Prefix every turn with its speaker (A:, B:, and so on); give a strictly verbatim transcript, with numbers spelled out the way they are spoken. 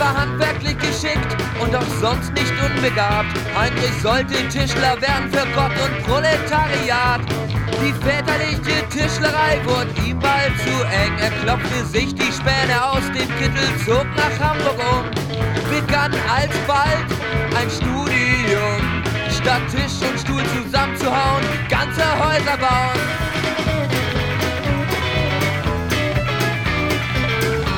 A: war handwerklich geschickt und auch sonst nicht unbegabt. Heinrich sollte Tischler werden für Gott und Proletariat. Die väterliche Tischlerei wurde ihm bald zu eng. Er klopfte sich die Späne aus dem Kittel, zog nach Hamburg um, begann alsbald ein Studium. Statt Tisch und Stuhl zusammenzuhauen, ganze Häuser bauen.